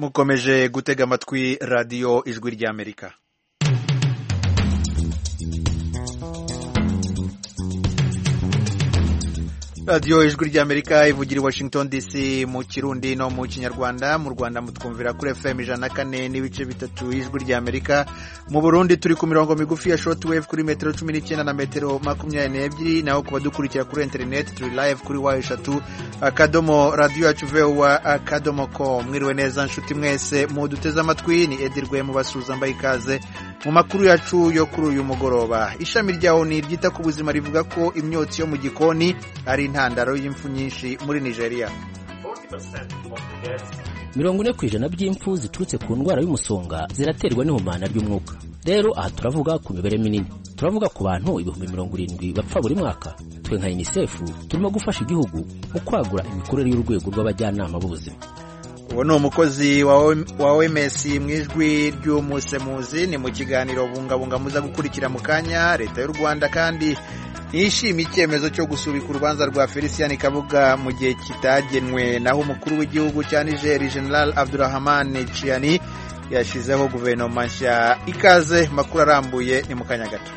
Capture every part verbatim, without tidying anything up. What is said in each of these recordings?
mukomeje gutega amatwi radiyo ijwi ry'Amerika. radiyo ijwi ry'Amerika ivugira i Washington D C mu Kirundi no mu Kinyarwanda. Mu Rwanda mutwumvira kuri F M ijana na kane n'ibice bitatu ijwi ry'Amerika. Mu Burundi turi ku mirongo migufi ya shortwave kuri metero cumi n'icyenda na metero makumyabiri n'ebyiri, naho kuba dukurikira kuri internet turi live kuri wa eshatu akadomo radio yacu voa akadomo com. Mwiriwe neza nshuti mwese muduteze amatwi, ni Edirwe mu basuza mbaye ikaze mu makuru yacu yo kuri uyu mugoroba. Ishami ryaho ni ryita ku buzima rivuga ko imyotsi yo mu gikoni ari intandaro y'imfu nyinshi muri Nigeria. mirongo ine ku ijana by'impfu ziturutse ku ndwara y'umusonga ziraterwa n'ihumana ry'umwuka. Rero aha turavuga ku mibare minini, turavuga ku bantu ibihumbi mirongo irindwi bapfa buri mwaka. Twe nka UNICEF turimo gufasha igihugu mu kwagura imikorere y'urwego rw'abajyanama b'ubuzima. Uwo ni umukozi wa O M S mu ijwi ry'umusemuzi. Ni mu kiganiro bungabunga muza gukurikira mu kanya. Leta y'u Rwanda kandi yishimiye icyemezo cyo gusubika urubanza rwa Felicien Kabuga mu gihe kitagenwe, naho umukuru w'igihugu cya Niger General Abdurrahman Chiani yashizeho guverinoma nshya. Ikaze makuru arambuye ni mu kanya gato.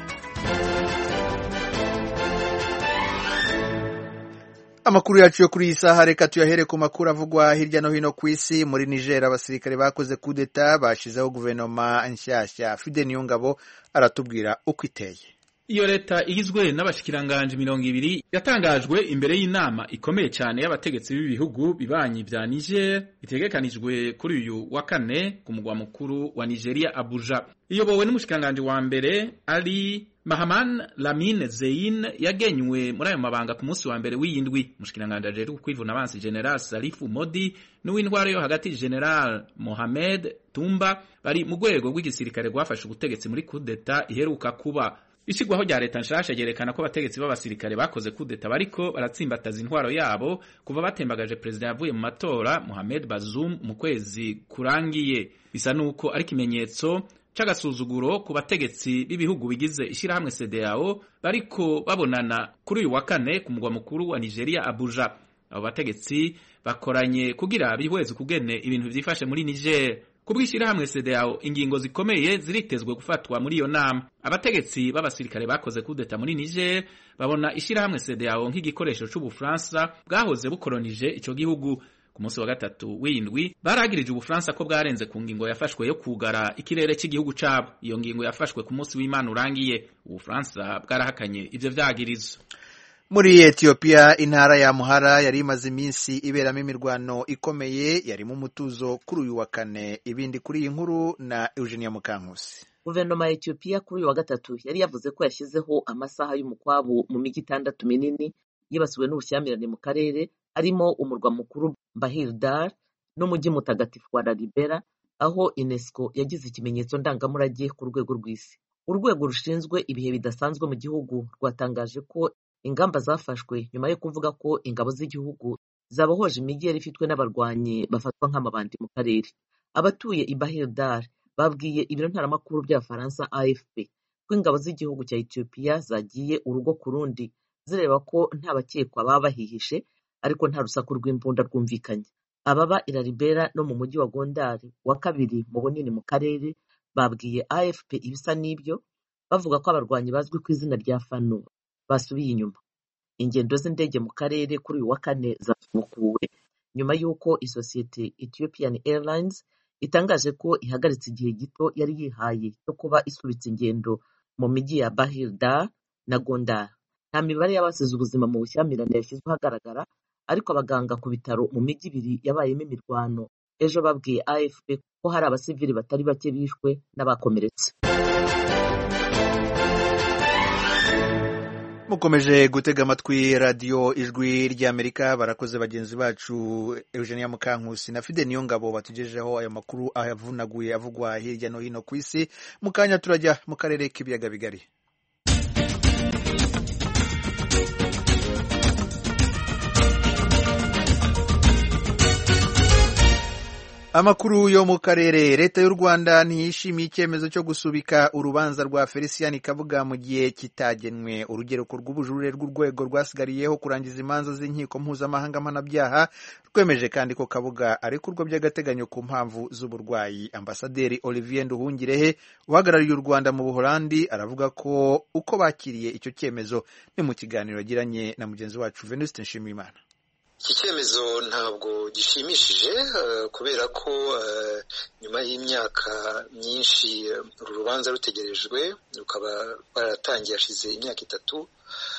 Amakuru yacu yo kuri iyi saha reka tuyahere ku makuru avugwa hirya no hino ku isi. Muri Niger abasirikare bakoze coup d'etat bashizeho guverinoma nshyashya. Fide Niyongabo aratubwira uko iteye. Iyo leta igizwe n'abashikiranganje mirongo ibiri yatangajwe imbere y'inama ikomeye cyane y'abategetsi b'ibihugu bibanyi bya Niger, itegekanijwe kuri uyu wa kane ku mugwa mukuru wa Nigeria Abuja. Iyobowe n'umushikiranganje wa mbere Ali Mahaman Lamine Zein yagenywe muri ayo mabanga ku munsi wa mbere w'iyindwi. Umushikiranganje aje kwivuna abansi General Salifu Modi n'uw'intwaro yo hagati General Mohamed Tumba bari mu rwego rw'igisirikare rwafashe ubutegetsi muri coup d'etat iheruka kuba. Ishigwaho rya leta nshasha yerekana ko abategetsi b'abasirikare bakoze coup d'etat bariko baratsimbataza intwaro yabo kuva batembagaje president yavuye mu matora Mohamed Bazoum mu kwezi kurangiye. Bisa nuko ari kimenyetso c'agasuzuguro ku bategetsi b'ibihugu bigize ishirahamwe C D A O bariko babonana kuri uyu wa kane ku mugwa mukuru wa Nigeria Abuja. Abo bategetsi bakoranye kugira bihweze kugene ibintu vyifashe muri Niger. Kubwishirahamwe C D A O ingingo zikomeye ziritezwe gufatwa muri iyo nama. Abategetsi b'abasirikare bakoze coup d'etat muri Niger babona ishirahamwe C D A O nk'igikoresho c'Ubufaransa bwahoze bukolonije ico gihugu. Ku munsi wa gatatu w'indwi baragirije Ubufaransa ko bwarenze ku ngingo yafashwe yo kugara ikirere cy'igihugu cabo. Iyo ngingo yafashwe ku munsi w'Imana urangiye. Ubufaransa bwarahakanye ivyo vyagirizo. Muri Ethiopia intara ya Muhara yari imaze iminsi iberamo imirwano ikomeye, yari mu mutuzo kuri uyu wa kane. Ibindi kuri iyi nkuru na Eugenia Mukankusi. Guverinoma ya Ethiopia kuri uyu wa gatatu yari yavuze ko yashyizeho amasaha y'umukwabu mu migi itandatu minini yibasiwe n'ubushyamirane mu karere, arimo umurwa mukuru Bahir Dar n'umujyi mutagatifu wa Lalibela, aho UNESCO yagize ikimenyetso ndangamurage ku rwego rw'isi. Urwego rushinzwe ibihe bidasanzwe mu gihugu rwatangaje ko ingamba zafashwe nyuma yo kuvuga ko ingabo z'igihugu zabohoje imijyi yari ifitwe n'abarwanyi bafatwa nk'amabandi mu karere. Abatuye i Bahir Dar babwiye ibiro ntaramakuru by'Abafaransa A F P ko ingabo z'igihugu cya Ethiopia zagiye urugo ku rundi zireba ko nta bakekwa baba bahihishe, ariko nta rusaku rw'imbunda rwumvikanye. Ababa i Lalibela no mu mujyi wa Gondar wa kabiri mu bunini mu karere babwiye A F P ibisa n'ibyo, bavuga ko abarwanyi bazwi ku izina rya Fano basubiye inyuma. Ingendo z'indege mu karere kuri uyu wa kane zasubukuwe nyuma y'uko isosiyete Ethiopian Airlines itangaje ko ihagaritse igihe gito yari yihaye cyo kuba isubitse ingendo mu mijyi ya Bahir Dar na Gondar. Nta mibare y'abasize ubuzima mu bushyamirane yashyizwe ahagaragara, ariko abaganga ku bitaro mu mijyi ibiri yabayemo imirwano ejo babwiye A F P ko hari abasivili batari bake bishwe n'abakomeretse. Mukomeje gutega amatwi radiyo ijwi ry'Amerika. Barakoze bagenzi bacu Eugenia Mukankusi na Fide Niyongabo batugejeho ayo makuru ayavunaguye avugwa hirya no hino ku isi. Mu kanya turajya mu karere k'ibiyaga bigari. Amakuru yo mu karere. Leta y'u Rwanda ntiyishimiye icyemezo cyo gusubika urubanza rwa Felicien Kabuga mu gihe kitagenwe. Urugereko rw'ubujurire rw'urwego rwasigariyeho kurangiza imanza z'inkiko mpuzamahanga mpanabyaha rwemeje kandi ko Kabuga arekurwa by'agateganyo ku mpamvu z'uburwayi. Ambasaderi Olivier Nduhungirehe uhagarariye u Rwanda mu Buholandi aravuga ko uko bakiriye icyo cyemezo. Ni mu kiganiro yagiranye na mugenzi wacu Venuste Nshimiyimana. Iki cyemezo ntabwo gishimishije kubera ko nyuma y'imyaka myinshi uru rubanza rutegerejwe rukaba baratangiye hashize imyaka itatu,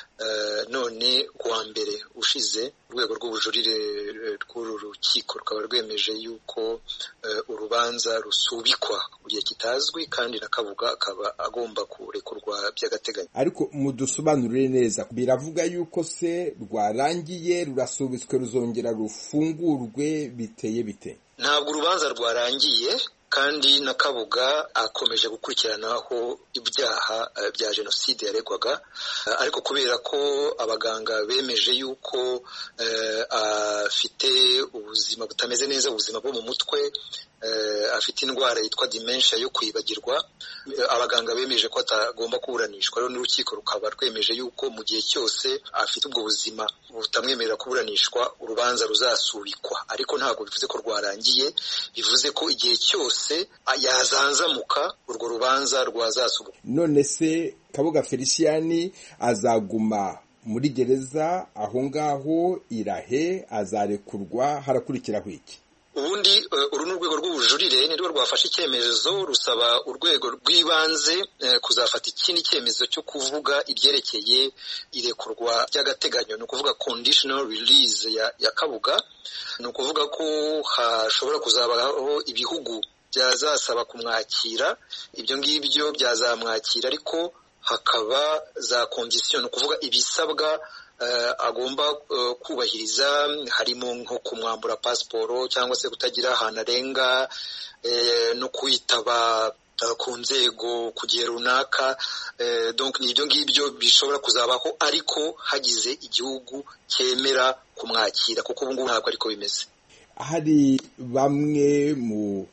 none kuwa mbere ushize urwego rw'ubujurire rw'uru rukiko rukaba rwemeje yuko urubanza rusubikwa mu gihe kitazwi kandi na Kabuga akaba agomba kurekurwa by'agateganyo. Ariko mudusobanurire neza, biravuga yuko se rwarangiye rurasubitswe ruzongera rufungurwe biteye bite? Ntabwo urubanza rwarangiye kandi na Kabuga akomeje gukurikiranaho ibyaha bya jenoside yaregwaga, ariko kubera ko abaganga bemeje yuko afite ubuzima butameze neza, ubuzima bwo mu mutwe, afite indwara yitwa dementia yo kwibagirwa, abaganga bemeje ko atagomba kuburanishwa. Rero n'urukiko rukaba rwemeje yuko mu gihe cyose afite ubwo buzima butamwemerera kuburanishwa urubanza ruzasubikwa, ariko ntabwo bivuze ko rwarangiye, bivuze ko igihe cyose yazanzamuka urwo rubanza rwazasubikwa. None se Kabuga Felicien azaguma muri gereza aho ngaho irahe, azarekurwa, harakurikiraho iki? Ubundi uru ni urwego rw'ubujurire nirwo rwafashe icyemezo rusaba urwego rw'ibanze kuzafata ikindi cyemezo cyo kuvuga ibyerekeye irekurwa by'agateganyo, ni ukuvuga conditional release ya, ya Kabuga. Ni ukuvuga ko hashobora kuzabaho ibihugu byazasaba kumwakira, ibyo ngibyo byazamwakira, ariko hakaba za condition, ni ukuvuga ibisabwa Uh, agomba uh, kubahiriza, harimo nko kumwambura pasiporo cyangwa se kutagira ahantu arenga, eh, no kwitaba uh, ku nzego ku gihe runaka. Uh, donc ni ibyo ngibyo bishobora kuzabaho ariko hagize igihugu cyemera kumwakira, kuko ubu ngubu ntabwo ariko bimeze. Hari bamwe mu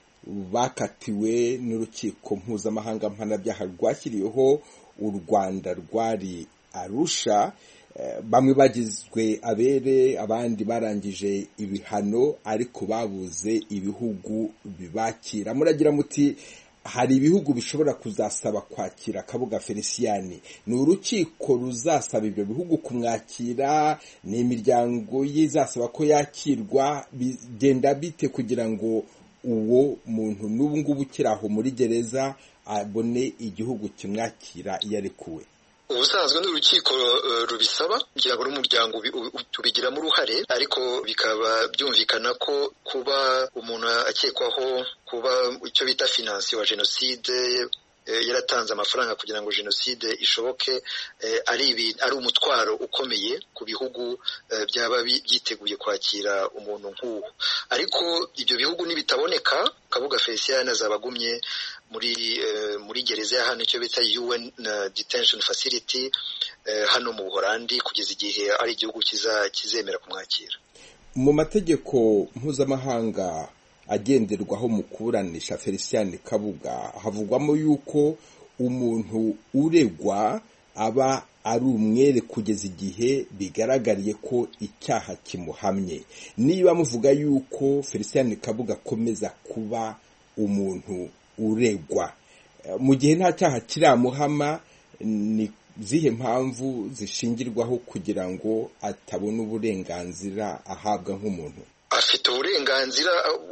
bakatiwe n'urukiko mpuzamahanga mpanabyaha rwashyiriyeho u Rwanda rwari Arusha, bamwe bagizwe abere, abandi barangije ibihano ariko babuze ibihugu bibakira. Muragira muti hari ibihugu bishobora kuzasaba kwakira Kabuga Felicien, ni urukiko ruzasaba ibyo bihugu kumwakira, ni imiryango yizasaba ko yakirwa? Bigenda bite kugira ngo uwo muntu n'ubu ngubu ukiraho muri gereza abone igihugu kimwakira iyo arekuwe? Ubusanzwe n'urukiko uh, rubisaba kugira ngo n'umuryango tubigiramo uruhare, ariko bikaba byumvikana ko kuba umuntu akekwaho kuba icyo bita financier wa jenoside, eh, yaratanze amafaranga kugira ngo jenoside ishoboke, eh, ari ibi ari umutwaro ukomeye ku bihugu eh, byaba byiteguye kwakira umuntu nk'uwo. Ariko ibyo bihugu nibitaboneka, Kabuga Felicien azabagumye muri uh, muri gereza ya hano icyo bita U N uh, detention facility uh, hano mu Buholandi kugeza igihe ari igihugu kiza kizemera kumwakira. Mu mategeko mpuzamahanga agenderwaho mu kuburanisha Felicien Kabuga havugwamo yuko umuntu uregwa aba ari umwere kugeza igihe bigaragariye ko icyaha kimuhamye. Niba muvuga yuko Felicien Kabuga akomeza kuba umuntu uregwa mu gihe nta cyaha kiramuhama, ni zihe mpamvu zishingirwaho kugira ngo atabona uburenganzira ahabwa nk'umuntu? Afite uburenganzira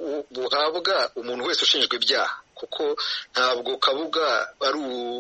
buhabwa umuntu wese ushinjwa ibyaha, kuko ntabwo Kabuga ari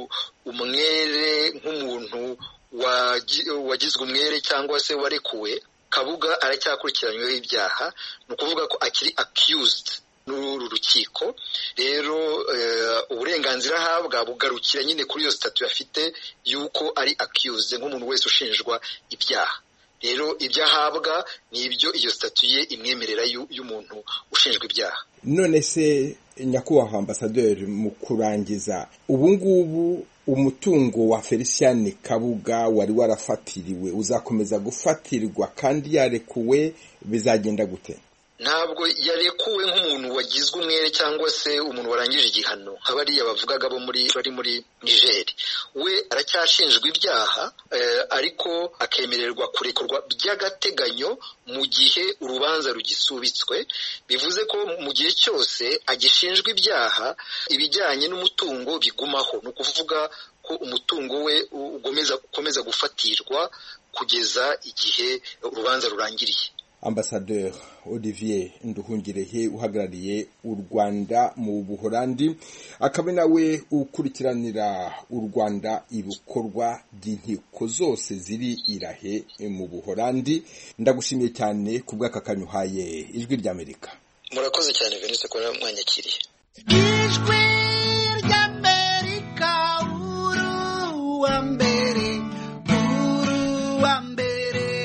umwere nk'umuntu wagizwe umwere cyangwa se warekuwe. Kabuga aracyakurikiranyweho ibyaha, ni ukuvuga ko akiri accused n'uru rukiko. Rero uburenganzira ahabwa bugarukira nyine kuri iyo statut afite yuko ari accused nk'umuntu wese ushinjwa ibyaha. Rero ibyo ahabwa ni ibyo iyo statut ye imwemerera y'umuntu ushinjwa ibyaha. None se nyakubahwa ambasaderi, mu kurangiza, ubu ngubu umutungo wa Felicien Kabuga wari warafatiriwe uzakomeza gufatirwa kandi yarekuwe, bizagenda gute? ntabwo yarekuwe nk'umuntu wagizwe umwere cyangwa se umuntu warangije igihano nka bariya bavugaga bo muri bari muri Niger. We aracyashinjwa ibyaha eh, ariko akemererwa kurekurwa by'agateganyo mu gihe urubanza rugisubitswe. Bivuze ko mu gihe cyose agishinjwa ibyaha ibijyanye n'umutungo bigumaho, ni ukuvuga ko umutungo we ugomeza ukomeza gufatirwa kugeza igihe urubanza rurangiriye. Ambassadeur Olivier Nduhungirehe uhagarariye u Rwanda mu Buholandi, akaba nawe ukurikiranira u Rwanda ibikorwa by'inkiko zose ziri irahe mu Buholandi. Ndagushimiye cyane ku bw'aka kanyuhaye Ijwi ry'Amerika. Murakoze cyane Venise ko mwanyakiriye. Ijwi ry'Amerika uru wa mbere uru wa mbere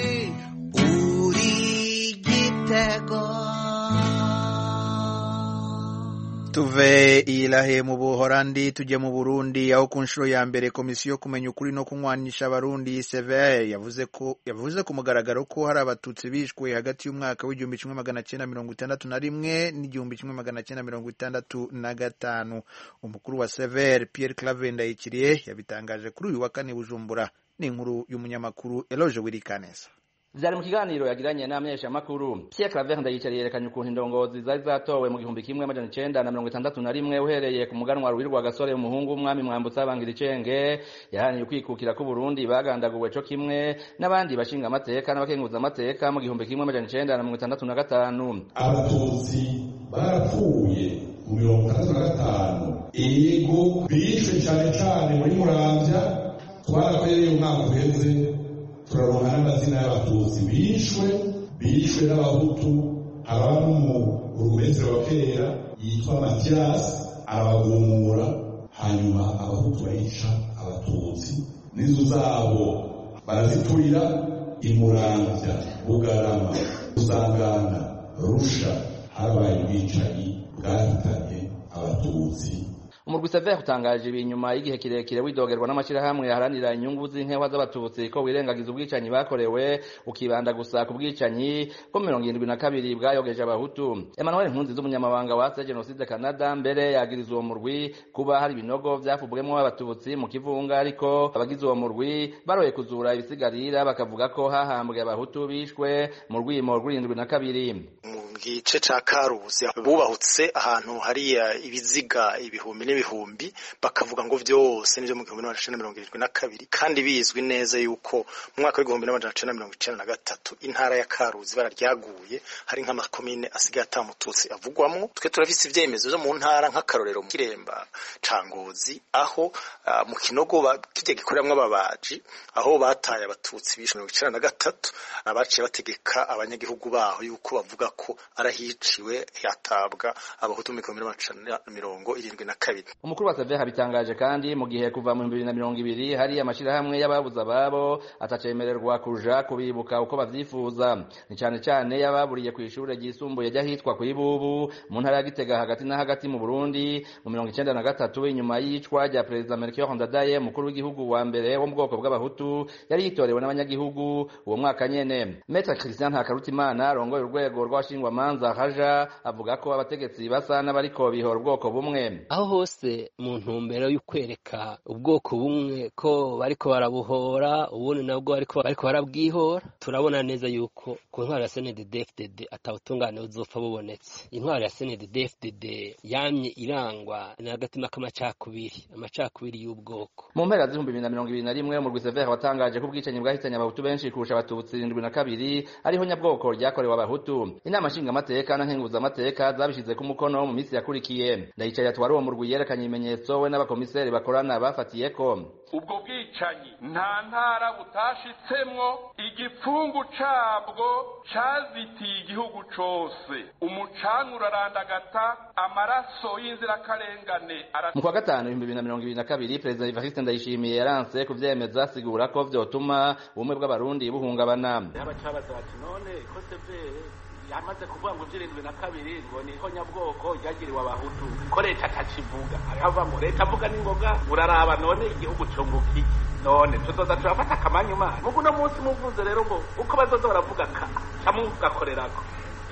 tuve ilahe mu Buholandi tujye mu Burundi, aho ku nshuro ya mbere komisiyo kumenya ukuri no kunywanisha abarundi C V R yavuze ko yavuze ku mugaragaro ko hari abatutsi bishwe hagati y'umwaka w'igihumbi kimwe magana cyenda mirongo itandatu na rimwe n'igihumbi kimwe magana cyenda mirongo itandatu na gatanu. Umukuru wa C V R Pierre Claver Ndayicariye yabitangaje kuri uyu wa kane Bujumbura. Ni inkuru y'umunyamakuru Eloge Wirikaneza. Vyari mu kiganiro yagiranye n'amenyesha makuru. Pierre Claver Ndayicariye yerekanye ukuntu indongozi zari zatowe mu gihumbi kimwe amajana icenda na mirongo itandatu na rimwe uhereye ku muganwa Ruwirwa Gasore umuhungu w'umwami Mwambutsa Bangira Icenge yahaniye kwikukira ku Burundi bagandaguwe co kimwe n'abandi bashinga amateka n'abakenguza amateka mu gihumbi kimwe amajana icenda na mirongo itandatu na gatanu. Abatutsi barapfuye mu mirongo itandatu na gatanu, ego bishwe cyane cyane muri Muramvya. Twarakoreye umwaka uheze turaronka n'amazina y'abatutsi bishwe bishwe n'abahutu. Abari mu urumezero wa kera yitwa Mathias arabagumura, hanyuma abahutu bayica abatutsi, n'inzu zabo baraziturira. Imuramvya, Bugarama, Usangana, Rusha habaye ubwicanyi bwahitanye abatutsi. Umurwi C V R utangaje ibinyuma y'igihe kirekire widogerwa n'amashirahamwe yaharanira inyungu z'inkewa z'abatutsi ko wirengagiza ubwicanyi bakorewe ukibanda gusa ku bwicanyi ko mirongo irindwi na kabiri bwayogeje abahutu. Emmanuel Nkunzi z'umunyamabanga wa Genocide Canada mbere yagiriza uwo murwi kuba hari ibinogo vyafubwemwo abatutsi mu kivunga, ariko abagize uwo murwi baroye kuzura ibisigarira bakavuga ko hahambwe abahutu bishwe mu rwimo rw'irindwi na kabiri. Gice ca Karuzi bubahutse ahantu hari ibiziga ibihumbi n'ibihumbi, bakavuga ngo vyose nivyo mu gihumbi n'amajana mirongo irindwi na kabiri, kandi bizwi neza yuko mu mwaka w'igihumbi n'amajana mirongo icenda na gatatu intara ya Karuzi bararyaguye, hari nk'amakomine asigaye atamututsi avugwamwo. Twe turafise ivyemezo vyo mu ntara nk'akarorero mu Kiremba ca Ngozi, aho uh, mu Kinogo kijye gikoreramwo ababaji, aho bataye abatutsi bishwe mirongo icenda na gatatu, abaciye bategeka abanyagihugu baho yuko bavuga ko arahiciwe yatabwa abahutu mu gihumbi n'amajana mirongo irindwi na kabiri. Umukuru wa C V R habitangaje kandi mu gihe kuva mu bibiri na mirongo ibiri hari amashirahamwe y'ababuza babo atacemererwa kuja kubibuka uko bavyifuza, ni cyane cyane y'ababuriye ku ishure ryisumbuye ryahitwa ku Ibubu mu ntara ya Gitega hagati na hagati mu Burundi mu mirongo icenda na gatatu inyuma y'icwa rya President Melchior Ndadaye umukuru w'igihugu wa mbere wo mu bwoko bw'abahutu yari yitorewe n'abanyagihugu uwo mwaka nyene. Maître Christian Ntakarutimana arongoye urwego rw'abashingwa manza haja avuga ko abategetsi basa n'abariko bihora ubwoko bumwe. Aho hose mu ntumbero y'ukwereka ubwoko bumwe ko bariko barabuhora, ubundi nabwo bariko bariko barabwihora. Turabona neza yuko ku ntwaro ya C N D D F D D atawutungane uzopfa bubonetse. Intwaro ya C N D D F D D yamye irangwa n'agatima k'amacakubiri, amacakubiri y'ubwoko. Mu mpera z'ibihumbi bibiri na mirongo ibiri na rimwe umurwi C V R watangaje ko ubwicanyi bwahitanye abahutu benshi kurusha abatutsi irindwi na kabiri ariho nyabwoko ryakorewe abahutu. Inama nshinga amateka na nkenguza amateka zabishize ku mukono mu minsi yakurikiye. Ndayicariye atwara uwo murwi yerekanye ibimenyetso we n'abakomiseri bakorana bafatiyeko. Ubwo bwicanyi nta ntara butashitsemwo, igipfungu cabwo cazitiye igihugu cose, umucanwa urarandagata, amaraso y'inzirakarengane. Mu kwa gatanu ibihumbi bibiri na mirongo ibiri na kabiri Perezida Evariste Ndayishimiye yaranse kuvyemeza, asigura ko vyotuma ubumwe bw'abarundi buhungabana. Abacabaza bati none ko C V R yamaze kuvuga ngo vyirindwi na kabiri ngo niho nyabwoko ryagiriwe abahutu ko leta atakivuga, aravuga ngo leta avuga n'ingoga, uraraba none igihugu cunguki, none tuzoza turafata akamanyuma mugu no munsi muvuze rero ngo uko bazoza baravuga ka camugakorerako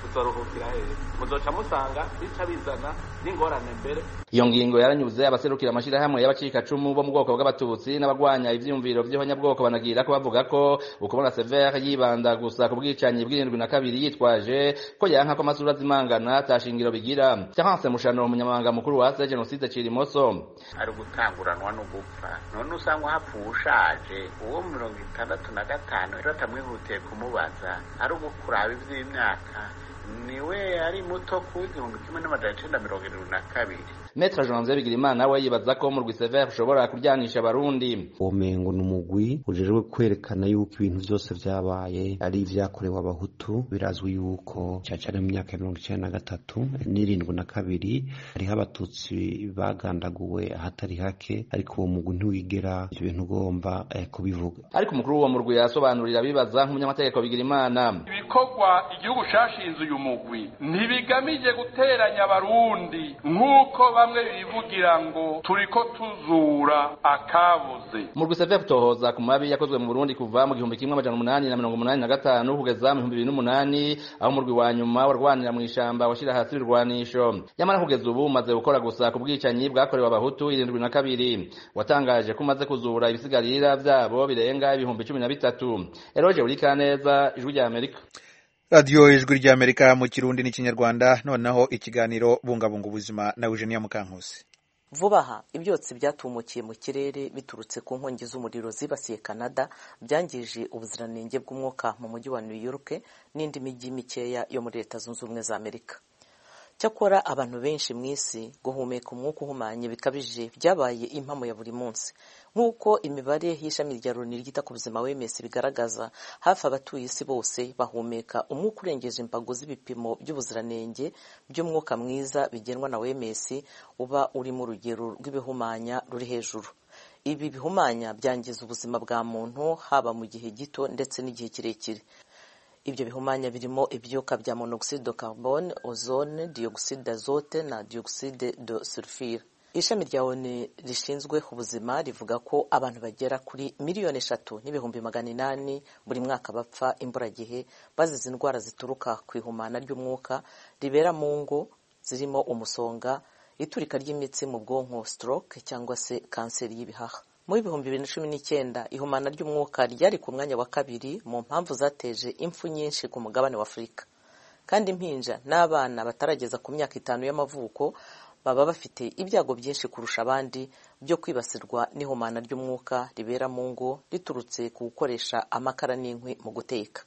tuzoruhukira hehe muzoca musanga bica bizana n'ingorane mbere. Iyo ngingo yaranyuze abaserukira amashirahamwe y'abacikacumu bo mu bwoko bw'abatutsi n'abagwanya ivyumviro vy'abanyabwoko banagira ko bavuga ko ukubona Severe yibanda gusa ku bwicanyi bw'irindwi na kabiri yitwaje ko yanka ko amasura zimangana atashingiro bigira. Terence Mushano umunyamabanga mukuru wa Genocide Cirimoso ari gutanguranwa no gupfa none usanga hapfuye ushaje uwo mirongo itandatu na gatanu ratamwihutiye kumubaza ari ugukuraba ivy'imyaka niwe ari muto ku igihumbi kimwe n'amajana icenda mirongo irindwi na kabiri. Maître Jean Bigirimana we yibaza ko mu Rwisevere ushobora kuryanisha abarundi. Omengo numugwi ujejwe kwerekana yuko ibintu byose vyabaye ari ivyakorewe abahutu birazwi yuko cyacane mu myaka ya mirongo icenda na gatatu n'irindwi na kabiri hariho abatutsi bagandaguwe ahatari hake ariko uwo mugwi ntiwigera ivyo bintu ugomba eh, kubivuga. Ariko umukuru wa murwi yasobanurira bibaza nk'umunyamategeko Bigirimana ibikorwa igihugu cashinze uyu mugwi ntibigamije guteranya abarundi nk'uko bamwe bivugira ngo turiko tuzura akabuze. Mu Rwisevere tohoza ku mabi yakozwe mu Burundi kuva mu gihumbi kimwe amajana umunani na mirongo umunani na gatanu kugeza mu bibiri n'umunani aho umurwi wa nyuma warwanira mu ishamba washira hasi irwanisho. Yamara kugeza ubu umaze gukora gusa ku bwicanyi bwakorewe abahutu irindwi na kabiri watangaje ko umaze kuzura ibisigarira vyabo birenga ibihumbi cumi na bitatu. Eroje Urikaneza, Ijwi rya Amerika. Radio Ijwi rya Amerika mu Kirundi n'Ikinyarwanda. Noneho ikiganiro bungabunga ubuzima na Eugenia Mukankusi. Vuba aha ibyotsi byatumukiye mu kirere biturutse ku nkongi z'umuriro zibasiye Canada byangije ubuziranenge bw'umwuka mu mujyi wa New York n'indi mijyi mikeya yo muri Leta Zunze Ubumwe za Amerika. Cyakora abantu benshi mu isi guhumeka umwuka uhumanye bikabije byabaye impamo ya buri munsi. Nk'uko imibare y'ishami rya Loni ryita ku buzima W M S bigaragaza, hafi abatuye isi bose bahumeka umwuka urengeje imbago z'ibipimo by'ubuziranenge by'umwuka mwiza bigenwa na W M S uba uri mu rugero rw'ibihumanya ruri hejuru. Ibi bihumanya byangiza ubuzima bwa muntu haba mu gihe gito ndetse n'igihe kirekire. Ibyo bihumanya birimo ibyuka bya monoxide de carbone, ozone, dioxide d'azote na dioxide de sulfure. Ishami rya O N U rishinzwe ubuzima rivuga ko abantu bagera kuri miliyoni eshatu n'ibihumbi magana inani buri mwaka bapfa imburagihe bazize indwara zituruka ku ihumana ry'umwuka ribera mu ngo zirimo umusonga, iturika ry'imitsi mu bwonko stroke cyangwa se kanseri y'ibihaha. Mu bihumbi bibiri na cumi n'icyenda ihumana ry'umwuka ryari ku mwanya wa kabiri mu mpamvu zateje impfu nyinshi ku mugabane wa Afurika. Kandi impinja n'abana batarageza ku myaka itanu y'amavuko baba bafite ibyago byinshi kurusha abandi byo kwibasirwa n'ihumana ry'umwuka ribera mu ngo riturutse ku gukoresha amakara n'inkwi mu guteka.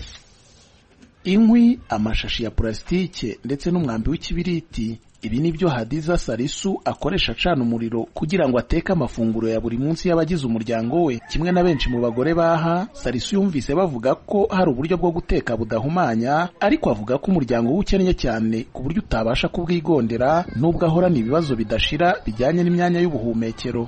Inkwi, amashashi ya plastike ndetse n'umwambi w'ikibiriti, ibi nibyo Hadiza Salisu akoresha acana umuriro kugira ngo ateke amafunguro ya buri munsi y'abagize umuryango we. Kimwe na benshi mu bagore baha, Salisu yumvise bavuga ko hari uburyo bwo guteka budahumanya, ariko avuga ko umuryango we ukennye cyane ku buryo utabasha kubwigondera nubwo ahorana ibibazo bidashira bijyanye n'imyanya y'ubuhumekero.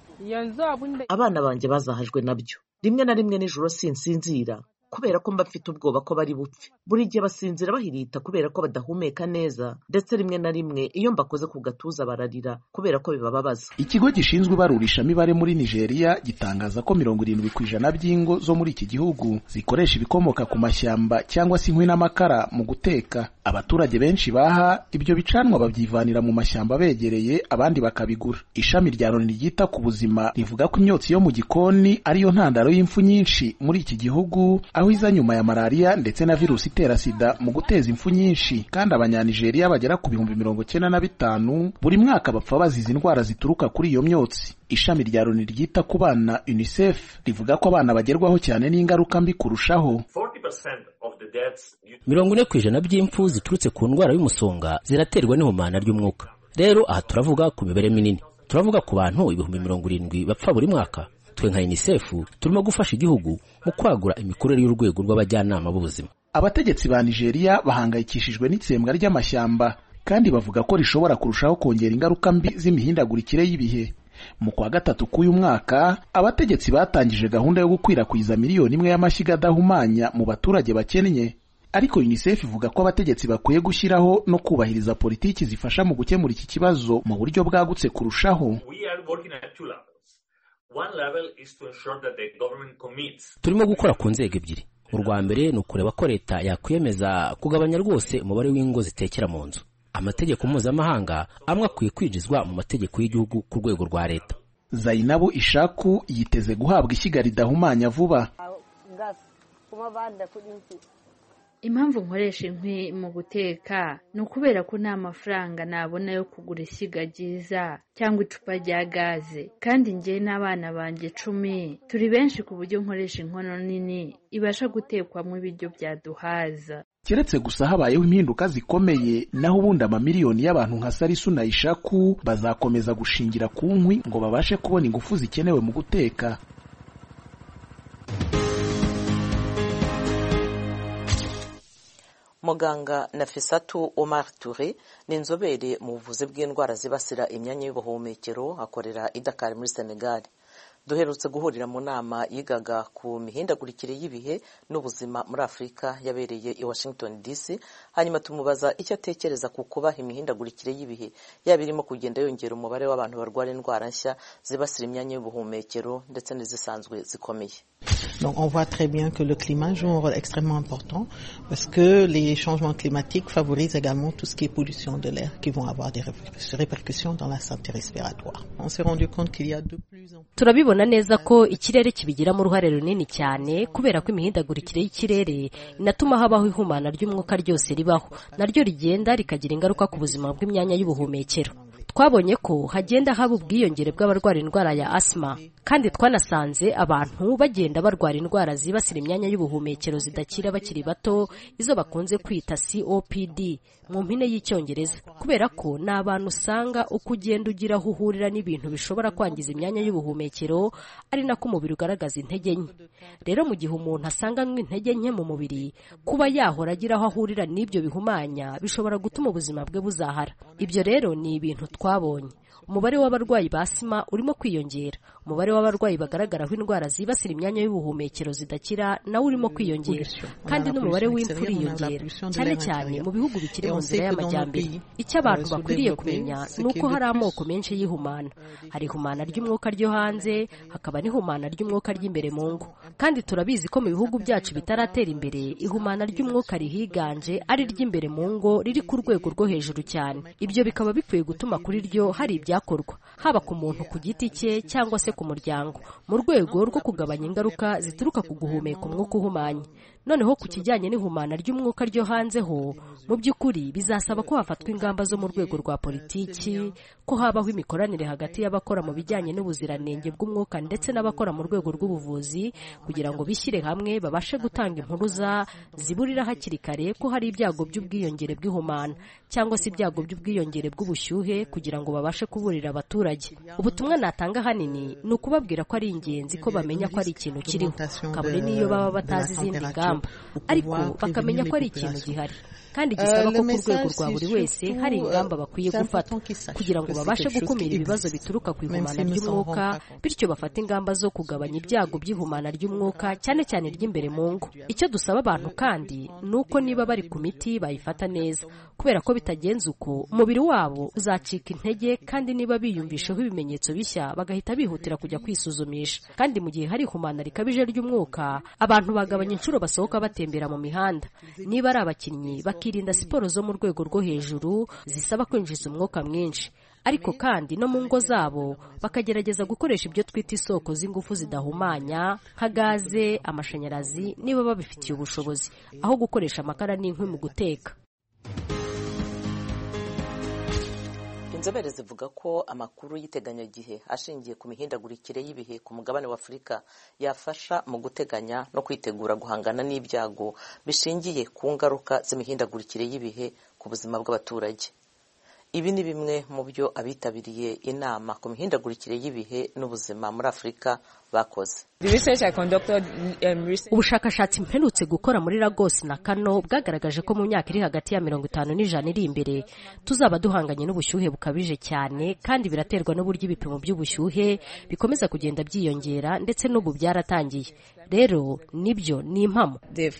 Abana banjye bazahajwe nabyo. Rimwe na rimwe nijoro sinsinzira kubera ko mba mfite ubwoba ko bari bupfe. Buri gihe basinzira bahirita kubera ko badahumeka neza, ndetse rimwe na rimwe iyo mbakoze ku gatuza bararira kubera ko bibababaza. Ikigo gishinzwe ibarurisha mibare muri Nigeria gitangaza ko mirongo irindwi ku ijana by'ingo zo muri iki gihugu zikoresha ibikomoka ku mashyamba cyangwa se inkwi n'amakara mu guteka. Abaturage benshi baha ibyo bicanwa babyivanira mu mashyamba begereye, abandi bakabigura. Ishami rya Loni ryita ku buzima rivuga ko imyotsi yo mu gikoni ariyo ntandaro y'imfu nyinshi muri iki gihugu, aho iza nyuma ya malaria ndetse na virusi itera sida mu guteza impfu nyinshi. Kandi abanyanigeria bagera ku bihumbi mirongo cyenda na bitanu buri mwaka bapfa bazize indwara zituruka kuri iyo myotsi. Ishami rya Loni ryita ku bana UNICEF rivuga ko abana bagerwaho cyane n'ingaruka mbi kurushaho. mirongo ine ku ijana by'impfu ziturutse ku ndwara y'umusonga ziraterwa n'ihumana ry'umwuka. Rero aha turavuga ku mibare minini, turavuga ku bantu ibihumbi mirongo irindwi bapfa buri mwaka. Twe nka UNICEF turimo gufasha igihugu mu kwagura imikorere y'urwego rw'abajyanama b'ubuzima. Abategetsi ba Nigeria bahangayikishijwe n'itsembwa ry'amashyamba kandi bavuga ko rishobora kurushaho kongera ingaruka mbi z'imihindagurikire y'ibihe. Mu kwa gatatu k'uyu mwaka abategetsi batangije gahunda yo gukwirakwiza miliyoni imwe y'amashyiga adahumanya mu baturage bakennye, ariko UNICEF ivuga ko abategetsi bakwiye gushyiraho no kubahiriza politiki zifasha mu gukemura iki kibazo mu buryo bwagutse kurushaho. Turimo gukora ku nzego ebyiri. urwa mbere ni ukureba ko leta yakwiyemeza kugabanya rwose umubare w'ingo zitekera mu nzu. Amategeko mpuzamahanga amwe akwiye kwinjizwa mu mategeko y'igihugu ku rwego rwa leta. Zainabu Ishaku yiteze guhabwa ishyiga ridahumanya vuba. Impamvu nkoresha inkwi mu guteka ni ukubera ko nta mafaranga nabona yo kugura ishyiga ryiza cyangwa icupa rya gaze, kandi njye n'abana banjye cumi turi benshi ku buryo nkoresha inkono nini ibasha gutekwamo ibiryo byaduhaza. Keretse gusa habayeho impinduka zikomeye, naho ubundi amamiliyoni y'abantu nka Salisu na Ishaku bazakomeza gushingira ku nkwi ngo babashe kubona ingufu zikenewe mu guteka. Muganga Nafisatu Omar Touré ni inzobere mu buvuzi bw'indwara zibasira imyanya y'ubuhumekero, akorera i Dakar muri Senegal. Duherutse guhurira mu nama yigaga ku mihindagurikire y'ibihe n'ubuzima muri Afurika yabereye i Washington D C, hanyuma tumubaza icyo atekereza ku kuba imihindagurikire y'ibihe yaba irimo kugenda yongera umubare w'abantu barwara indwara nshya zibasira imyanya y'ubuhumekero ndetse n'izisanzwe zikomeye. Donc on voit très bien que le climat joue un rôle extrêmement important parce que les changements climatiques favorisent également tout ce qui est pollution de l'air qui vont avoir des répercussions dans la santé respiratoire. On s'est rendu compte qu'il y a de plus en plus turabibona neza ko ikirere kibigiramo uruhare runini cyane kubera ko imihindagurikire y'ikirere inatuma habaho ihumana ry'umwuka ryose ribaho, naryo rigenda rikagira ingaruka ku buzima bw'imyanya y'ubuhumekero. Twabonye ko hagenda haba ubwiyongere bw'abarwara indwara ya asma, kandi twanasanze abantu bagenda barwara indwara zibasira imyanya y'ubuhumekero zidakira bakiri bato, izo bakunze kwita C O P D mu mpine y'icyongereza, kubera ko ni abantu usanga uko ugenda ugira aho uhurira n'ibintu bishobora kwangiza imyanya y'ubuhumekero, ari nako umubiri ugaragaza intege nke. Rero mu gihe umuntu asanganywe intege nke mu mubiri, kuba yahora agira aho ahurira n'ibyo bihumanya bishobora gutuma ubuzima bwe buzahara. Ibyo rero ni ibintu twabonye. Umubare w'abarwayi ba asima urimo kwiyongera, umubare w'abarwayi bagaragaraho indwara zibasira imyanya y'ubuhumekero zidakira nawe urimo kwiyongera, kandi n'umubare w'impfu uriyongera, cyane cyane mu bihugu bikiri mu nzira y'amajyambere. Icyo abantu bakwiriye kumenya ni uko hari amoko menshi y'ihumana. Hari ihumana ry'umwuka ryo hanze, hakaba n'ihumana ry'umwuka ry'imbere mu ngo, kandi turabizi ko mu bihugu byacu bitaratera imbere ihumana ry'umwuka rihiganje ari ry'imbere mu ngo riri ku rwego rwo hejuru cyane. Ibyo bikaba bikwiye gutuma kuri ryo hari ibyakorwa, haba ku muntu ku giti cye cyangwa se ku muryango, mu rwego rwo kugabanya ingaruka zituruka ku guhumeka umwuka uhumanye. Noneho ku kijyanye n'ihumana ry'umwuka ryo hanze ho, mu by'ukuri bizasaba ko hafatwa ingamba zo mu rwego rwa politiki, ko habaho imikoranire hagati y'abakora mu bijyanye n'ubuziranenge bw'umwuka ndetse n'abakora mu rwego rw'ubuvuzi, kugira ngo bishyire hamwe babashe gutanga impuruza ziburira hakiri kare ko hari ibyago by'ubwiyongere bw'ihumana cyangwa se ibyago by'ubwiyongere bw'ubushyuhe, kugira ngo babashe kuburira abaturage. Ubutumwa natanga hanini ni ukubabwira ko ari ingenzi ko bamenya ko ari ikintu kiriho, kabone n'iyo baba batazi izindi ngamba, ariko bakamenya ko ari ikintu gihari, kandi gisaba ko ku rwego rwa buri wese hari ingamba bakwiye gufata kugira ngo babashe gukumira ibibazo bituruka ku ihumana ry'umwuka, bityo bafate ingamba zo kugabanya ibyago by'ihumana ry'umwuka cyane cyane ry'imbere mu ngo. Icyo dusaba abantu kandi ni uko niba bari ku miti bayifata neza, kubera ko bitagenze uko umubiri wabo uzacika intege, kandi niba biyumvisheho ibimenyetso bishya bagahita bihutira kujya kwisuzumisha. Kandi mu gihe hari ihumana rikabije ry'umwuka, abantu bagabanya inshuro basohoka batembera mu mihanda. Niba ari abakinnyi bakirinda siporo zo mu rwego rwo hejuru zisaba kwinjiza umwuka mwinshi, ariko kandi no mu ngo zabo bakagerageza gukoresha ibyo twita isoko z'ingufu zidahumanya nka gaze, amashanyarazi niba babifitiye ubushobozi, aho gukoresha amakara n'inkwi mu guteka. Inzobere zivuga ko amakuru y'iteganyagihe ashingiye ku mihindagurikire y'ibihe ku mugabane wa Afurika yafasha mu guteganya no kwitegura guhangana n'ibyago bishingiye ku ngaruka z'imihindagurikire y'ibihe ku buzima bw'abaturage. Ibi ni bimwe mu byo abitabiriye inama ku mihindagurikire y'ibihe n'ubuzima muri Afurika bakoze. Ubushakashatsi mperutse gukora muri Lagos na Kano bwagaragaje ko mu myaka iri hagati ya mirongo itanu n'ijana iri imbere tuzaba duhanganye n'ubushyuhe bukabije cyane, kandi biraterwa n'uburyo ibipimo by'ubushyuhe bikomeza kugenda byiyongera, ndetse n'ubu byaratangiye. Rero nibyo ni impamo.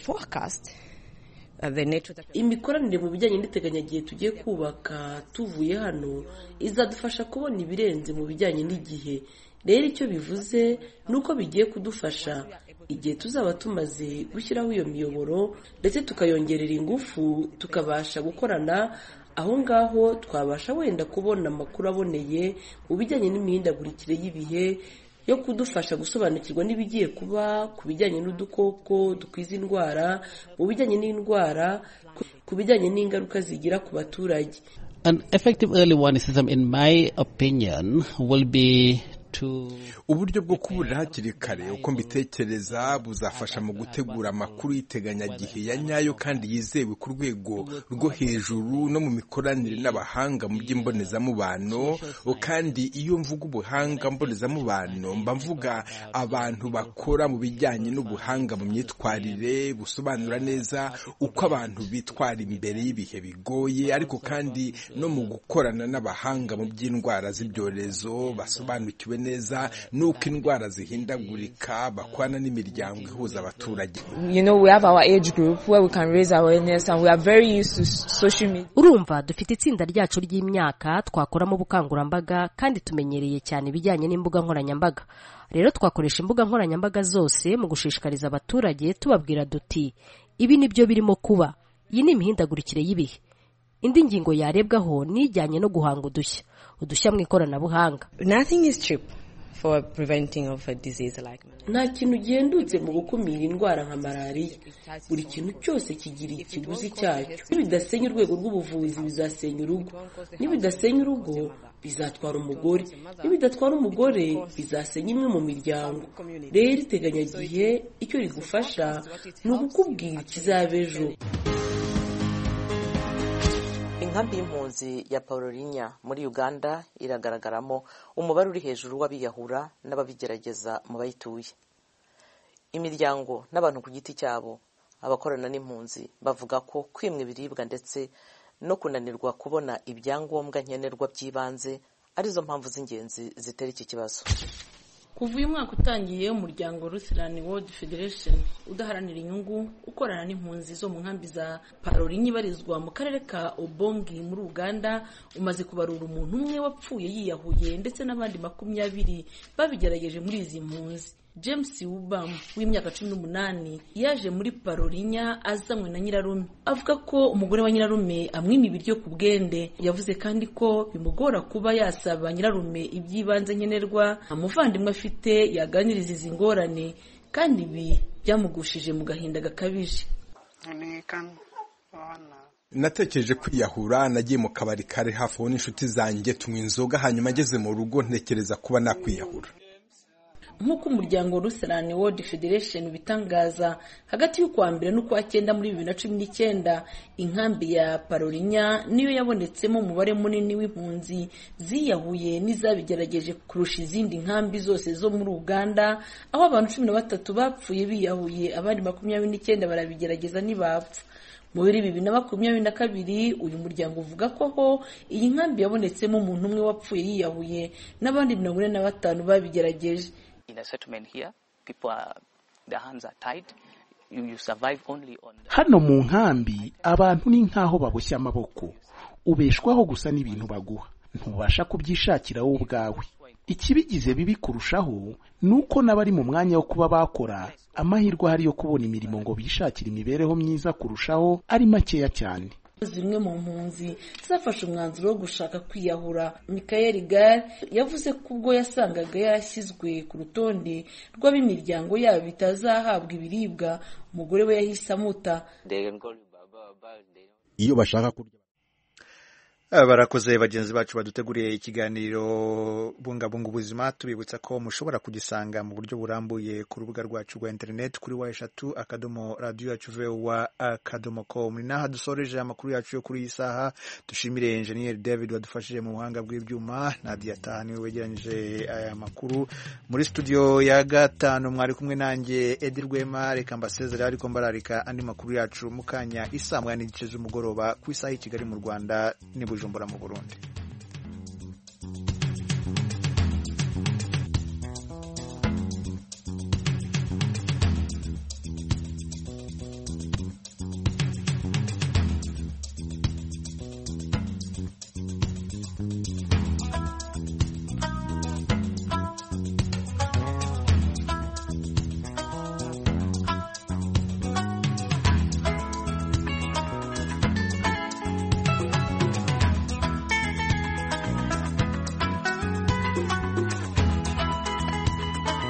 Imikoranire mu bijyanye n'iteganyagihe tugiye kubaka tuvuye hano izadufasha kubona ibirenze mu bijyanye n'igihe. Rero icyo bivuze ni uko bigiye kudufasha igihe tuzaba tumaze gushyiraho iyo miyoboro ndetse tukayongerera ingufu tukabasha gukorana, aho ngaho twabasha wenda kubona amakuru aboneye mu bijyanye n'imihindagurikire y'ibihe yo kudufasha gusobanukirwa n'ibigiye kuba ku bijyanye n'udukoko dukwiza indwara, mu bijyanye n'indwara, ku bijyanye n'ingaruka zigira ku baturage. An effective early warning system, in my opinion, will be uburyo bwo kuburira hakiri kare uko mbitekereza buzafasha mu gutegura amakuru y'iteganyagihe ya nyayo kandi yizewe ku rwego rwo hejuru no mu mikoranire n'abahanga mu by'imbonezamubano. Kandi iyo mvuga ubuhanga mbonezamubano mba mvuga abantu bakora mu bijyanye n'ubuhanga mu myitwarire, busobanura neza uko abantu bitwara imbere y'ibihe bigoye, ariko kandi no mu gukorana n'abahanga mu by'indwara z'ibyorezo basobanukiwe neza nuko indwara zihindagurika, bakwana n'imiryango ihuza abaturage. You know, we have our age group where we can raise awareness and we are very used to social media. Urumva dufite itsinda ryacu ry'imyaka twakoramo ubukangurambaga kandi tumenyereye cyane ibijyanye n'imbuga nkoranyambaga. Rero twakoresha imbuga nkoranyambaga zose mu gushishikariza abaturage tubabwira duti ibi nibyo birimo kuba, iyi ni imihindagurikire y'ibihe. Indi ngingo yarebwaho nijyanye no guhanga udushya udushya mu ikoranabuhanga. Nothing is cheap for preventing of a disease like malaria. Nta kintu gihendutse mu gukumira indwara nka malariya. Buri kintu cyose kigira ikiguzi cyacyo. Nibidasenya urwego rw'ubuvuzi bizasenya urugo. Nibidasenya urugo bizatwara umugore. Nibidatwara umugore bizasenya imwe mu miryango. Rero iteganyagihe icyo rigufasha ni ugukubwira ikizabejo. Inkambi y'impunzi ya Parorinya muri Uganda iragaragaramo umubare uri hejuru w'abiyahura n'ababigerageza mu bayituye. Imiryango n'abantu ku giti cyabo abakorana n'impunzi bavuga ko kwimwa ibiribwa ndetse no kunanirwa kubona ibyangombwa nkenerwa by'ibanze arizo mpamvu z'ingenzi zitera iki kibazo. Kuva uyu mwaka utangiye umuryango Lutheran World Federation udaharanira inyungu ukorana n'impunzi zo mu nkambi za Parorinya ibarizwa mu karere ka Obongi muri Uganda umaze kubarura umuntu umwe wapfuye yiyahuye ndetse n'abandi makumyabiri babigerageje muri izi mpunzi. James Ubam w'imyaka cumi n'umunani yaje muri Parorinya azanywe na nyirarume. Avuga ko umugore wa nyirarume amwima ibiryo ku bwende. Yavuze kandi ko bimugora kuba yasaba nyirarume ibyibanze nkenerwa amuvandimwe afite yaganiriza izi ngorane kandi ibi byamugushije mu gahinda gakabije. Natekereje kwiyahura, nagiye mu kabari kare hafi aho n'inshuti zanjye tunywa inzoga, hanyuma ngeze mu rugo ntekereza kuba nakwiyahura. Nk'uko umuryango Lutheran World Federation bitangaza, hagati y'ukwa mbere n'ukwa cyenda muri bibiri na cumi n'icyenda inkambi ya Parorinya niyo yabonetsemo umubare munini w'impunzi ziyahuye n'izabigerageje kurusha izindi nkambi zose zo muri Uganda, aho abantu cumi na batatu bapfuye biyahuye, abandi makumyabiri n'icyenda barabigerageza ntibapfa. Muri bibiri na makumyabiri na kabiri uyu muryango uvuga ko ho iyi nkambi yabonetsemo umuntu umwe wapfuye yiyahuye n'abandi mirongo ine na batanu babigerageje. In a settlement here, people are, their hands are tied. You, you survive only on the... Hano mu nkambi abantu ni nkaho baboshya amaboko. Ubeshwaho gusa n'ibintu baguha. Ntubasha kubyishakira wowe ubwawe. Ikibigize bibi kurushaho nuko nabari mu mwanya wo kuba bakora amahirwe hari yo kubona imirimo ngo bishakira imibereho myiza kurushaho ari makeya cyane. Zimwe mu mpunzi zafashe umwanzuro wo gushaka kwiyahura. Michael Gar yavuze ko ubwo yasangaga yarashyizwe ku rutonde rw'ab'imiryango yabo bitazahabwa ibiribwa umugore we yahise amuta. Iyo bashaka kurya barakoze bagenzi bacu baduteguriye ikiganiro bungabunga ubuzima. Tubibutsa ko mushobora kugisanga mu buryo burambuye ku rubuga rwacu rwa internet kuri wa eshatu akadomo radio yacu voa akadomo com. Naha dusoreje amakuru yacu yo kuri iyi saha. Dushimire engineer David wadufashije mu buhanga bw'ibyuma. Nadia Tahani wegeranyije aya makuru muri studio ya gatanu. Mwari kumwe nanjye Edi Rwema. Reka mbasezera ariko mbararika andi makuru yacu mukanya isaa moya n'igice z'umugoroba ku isaha y'i Kigali mu Rwanda ni Bujumbura mu Burundi.